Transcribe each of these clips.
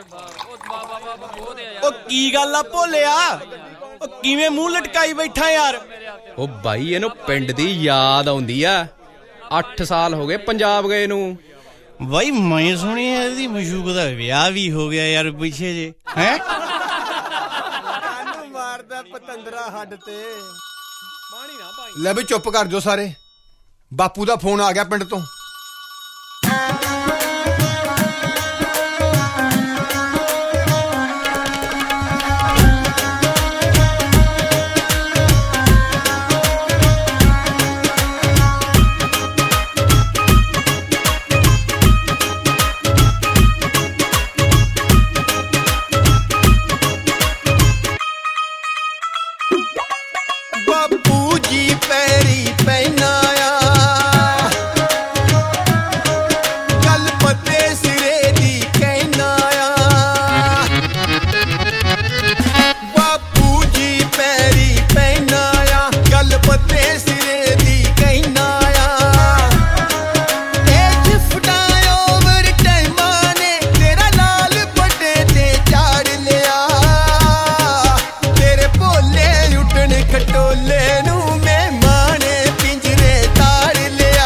ਉਹ ਕੀ ਗੱਲ ਆ ਭੋਲਿਆ, ਉਹ ਕਿਵੇਂ ਮੂੰਹ ਲਟਕਾਈ ਬੈਠਾ ਯਾਰ? ਉਹ ਬਾਈ ਇਹਨੂੰ ਪਿੰਡ ਦੀ ਯਾਦ ਆਉਂਦੀ ਆ। 8 ਸਾਲ ਹੋ ਗਏ ਪੰਜਾਬ ਗਏ ਨੂੰ। ਬਾਈ ਮੈਂ ਸੁਣਿਆ ਇਹਦੀ ਮਸ਼ੂਕ ਦਾ ਵਿਆਹ ਵੀ ਹੋ ਗਿਆ ਯਾਰ ਪਿੱਛੇ ਜੇ। ਹੈ ਮਾਰਦਾ ਪਤੰਦਰਾ ਹੱਡ ਤੇ। ਲੈ ਵੀ ਚੁੱਪ ਕਰ ਜੋ ਸਾਰੇ, ਬਾਪੂ ਦਾ ਫੋਨ ਆ ਗਿਆ ਪਿੰਡ ਤੋਂ। ਬਾਪੂ ਜੀ ਪੈਰੀ ਪੈਣਾ ਆ, ਗੱਲ ਪਤੇ ਸਿਰੇ ਦੀ ਕਹਿਣਾ ਆ। ਬਾਪੂ ਜੀ ਪੈਰੀ ਪੈਣਾ ਆ, ਗੱਲ ਪਤੇ ਸਿਰੇ ਦੀ ਕਹਿਣਾ ਆ। ਇਹ ਜਿਫਟਾ ਓਵਰ ਟਾਈਮਾਂ ਨੇ ਤੇਰਾ ਲਾਲ ਪੱਟੇ ਤੇ ਚਾੜ ਲਿਆ। ਤੇਰੇ ਭੋਲੇ ਉੱਡਣ ਖਟੋਲੇ ਨੂੰ ਮਹਿਮਾਨ ਪਿੰਜਰੇ ਤਾੜ ਲਿਆ।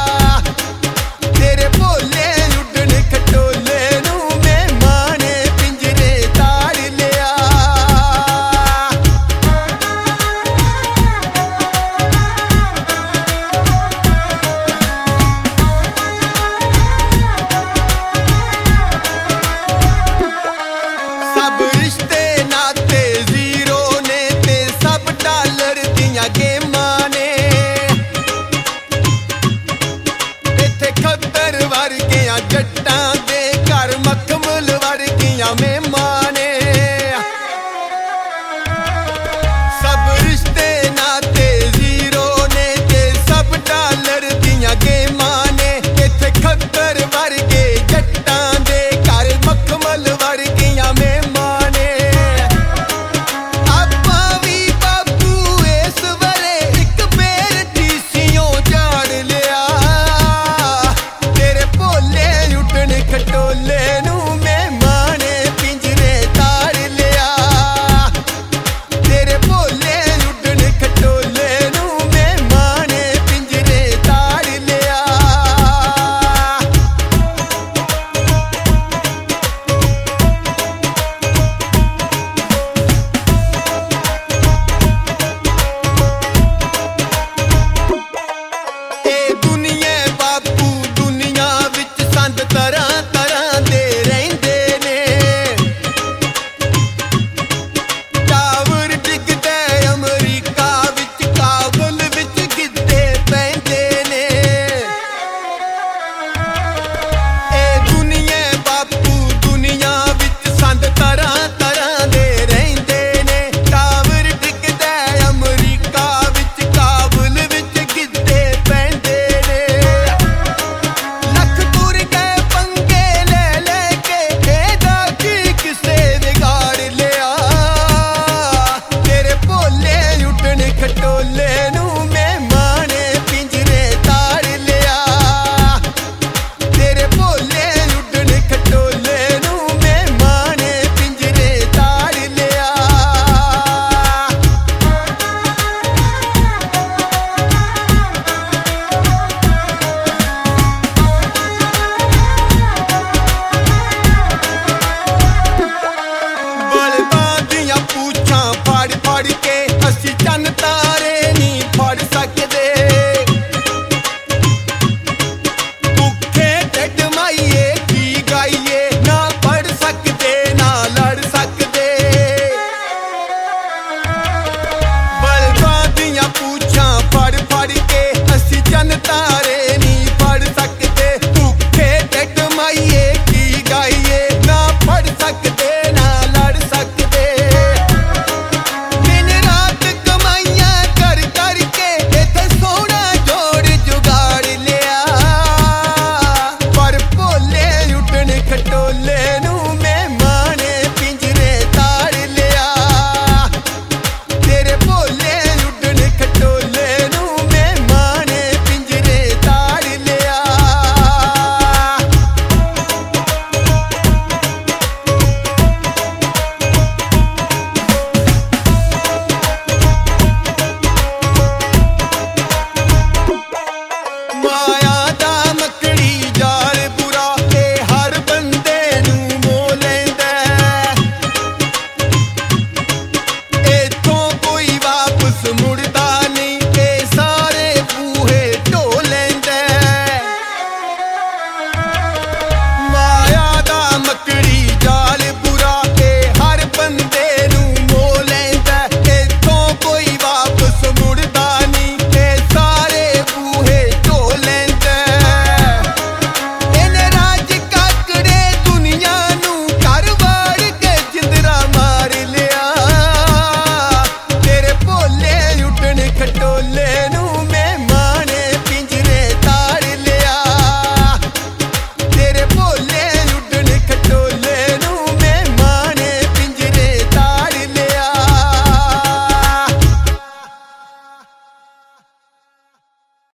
ਤੇਰੇ ਭੋਲੇ ਉੱਡਣ ਖਟੋਲੇ ਨੂੰ ਮਹਿਮਾਨ ਪਿੰਜਰੇ ਤਾੜ ਲਿਆ। ਸਭ ਰਿਸ਼ਤੇ ਨਾਤੇ ਜ਼ੀਰੋ ਨੇ ਤੇ ਸਭ ਡਾਲਰ ਦੀਆਂ ਗੇਮਾਂ ਨੇ। ਇੱਥੇ ਖੱਦਰ ਵਰਗੀਆਂ ਜੱਟਾਂ ਦੇ ਘਰ ਮਖਮਲ ਵਰਗੀਆਂ ਮਹਿਮਾਂ ਨੇ। ਸਭ ਰਿਸ਼ਤੇ ਨਾਤੇ ਜ਼ੀਰੋ ਨੇ ਤੇ ਸਭ ਡਾਲਰ ਦੀਆਂ ਗੇਮਾਂ ਨੇ। ਇੱਥੇ ਖੱਦਰ ਵਰਗੇ ਜੱਟਾਂ ਦੇ ਘਰ ਮਖਮਲ